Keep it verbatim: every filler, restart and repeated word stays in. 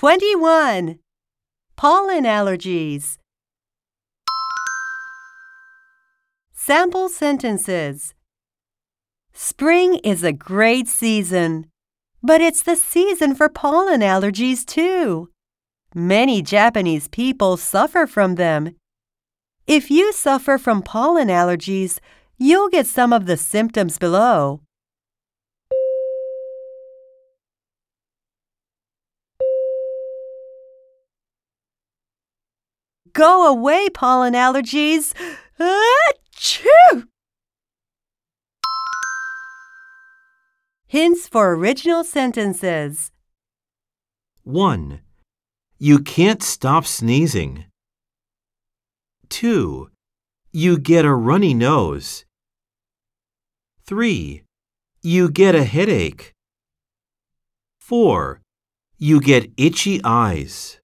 twenty-one. Pollen allergies. Sample sentences. Spring is a great season, but it's the season for pollen allergies too. Many Japanese people suffer from them. If you suffer from pollen allergies, you'll get some of the symptoms below. Go away, pollen allergies! Achoo! Hints for original sentences. one. You can't stop sneezing. two. You get a runny nose. three. You get a headache. four. You get itchy eyes.